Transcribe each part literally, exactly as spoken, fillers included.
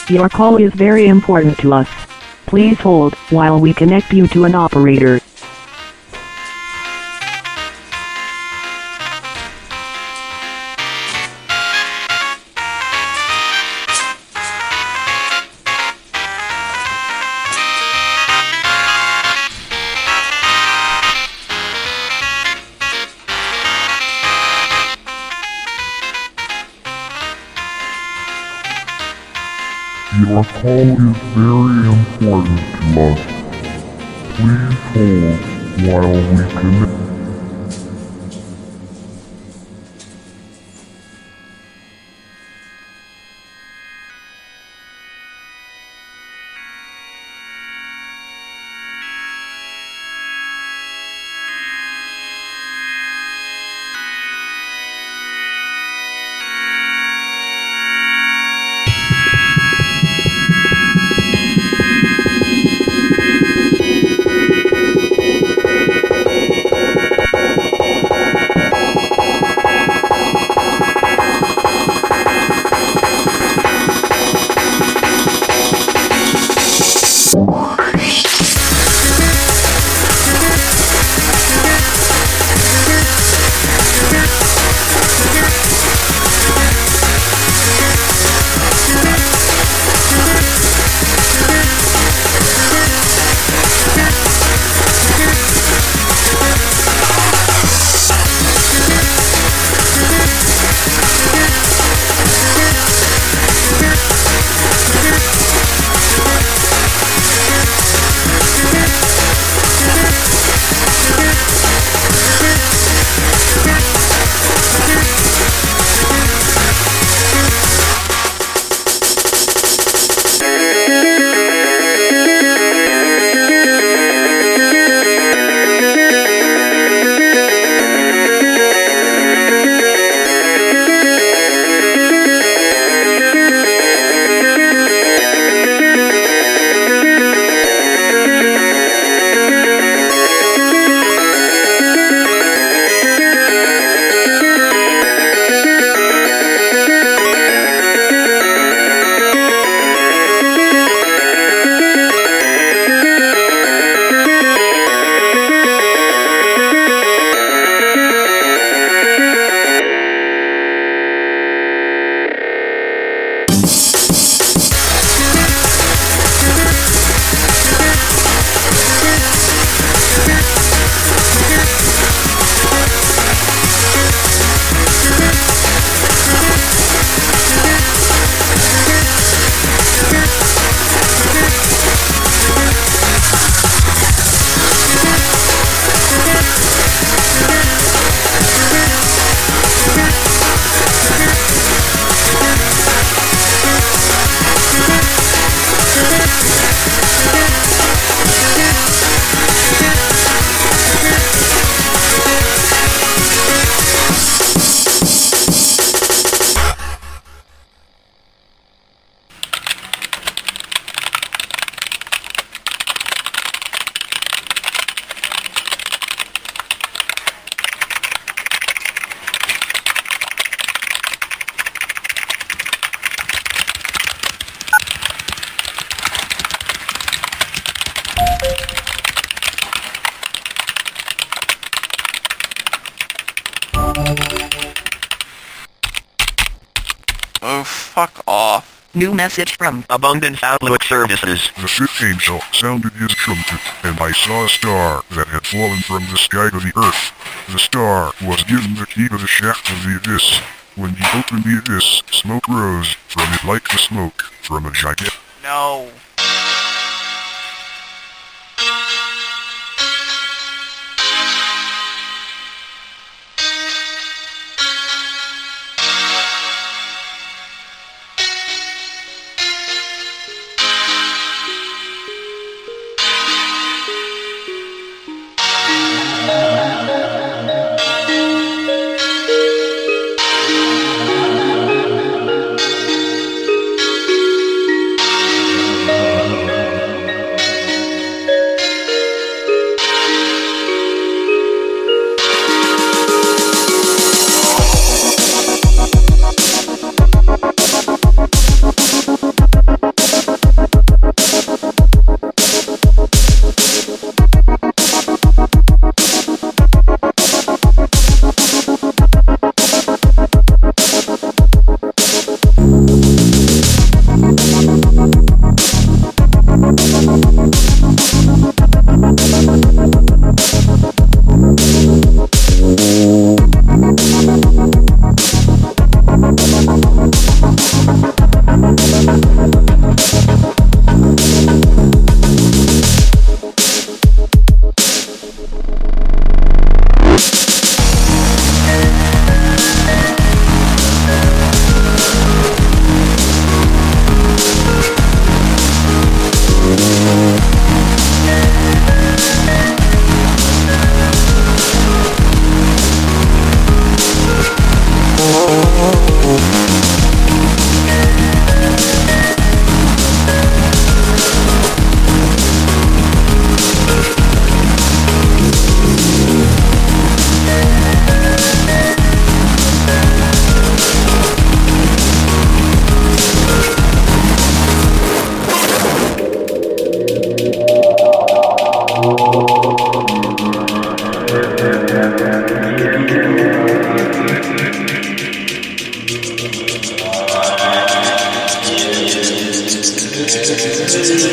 Your call is very important to us. Please hold while we connect you to an operator. Your call is very important to us. Please hold while we connect. Oh, fuck off. New message from Abundance Outlook Services. The Sith Angel sounded his trumpet, and I saw a star that had fallen from the sky to the earth. The star was given the key to the shaft of the abyss. When he opened the abyss, smoke rose from it like the smoke from a gigantic... No.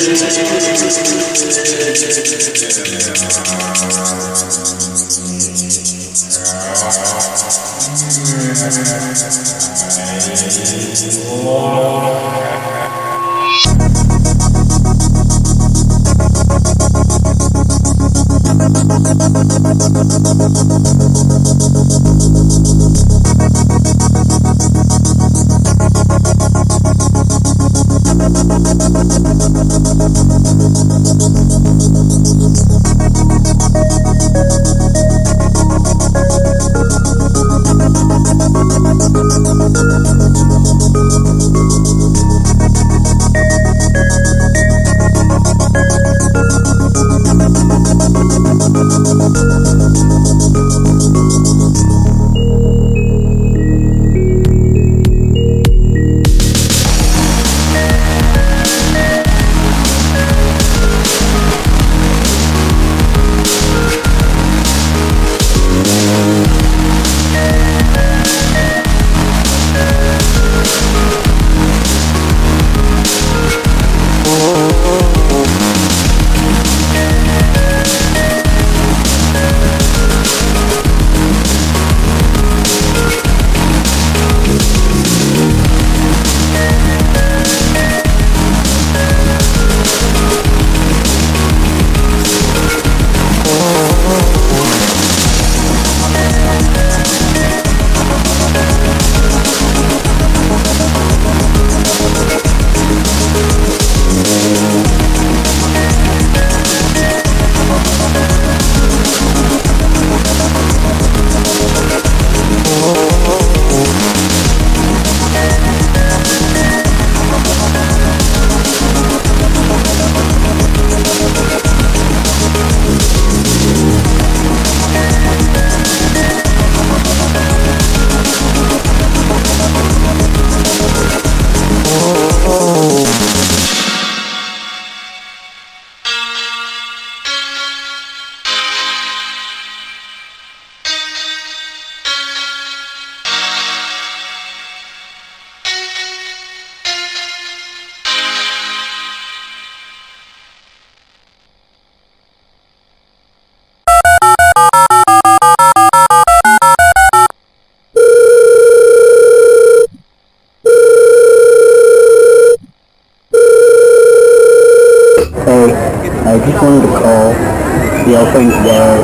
I just wanted to call, see how things go.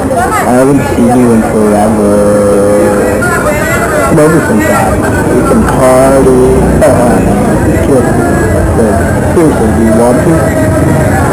I haven't seen you in forever. Come over sometime. We can party. Uh, just, uh, seriously, do you want to?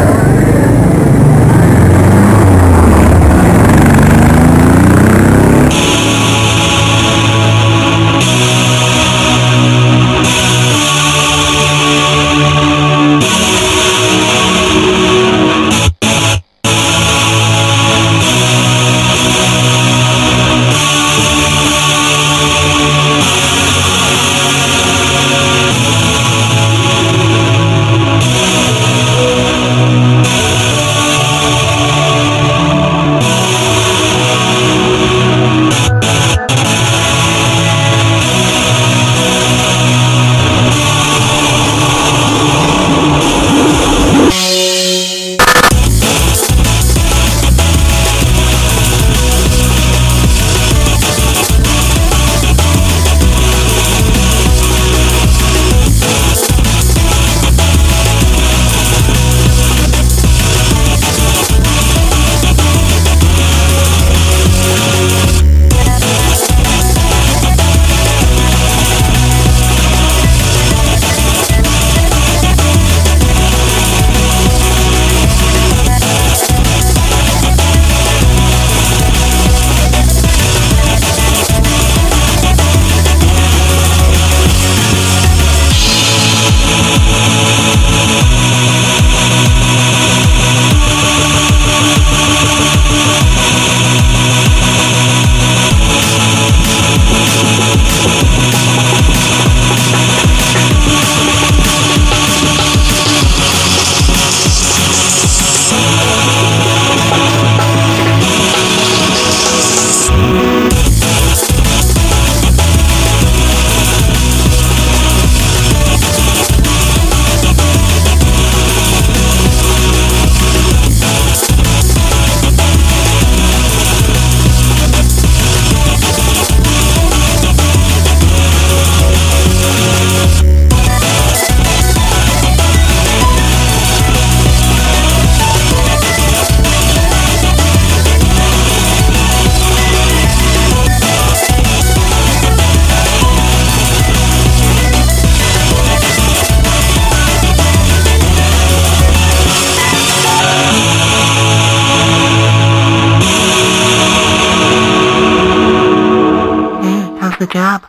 the job?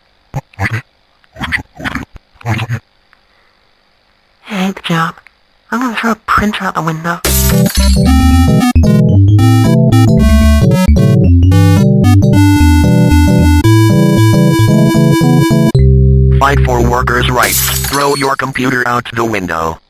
I hate the job. I'm gonna throw a printer out the window. Fight for workers' rights. Throw your computer out the window.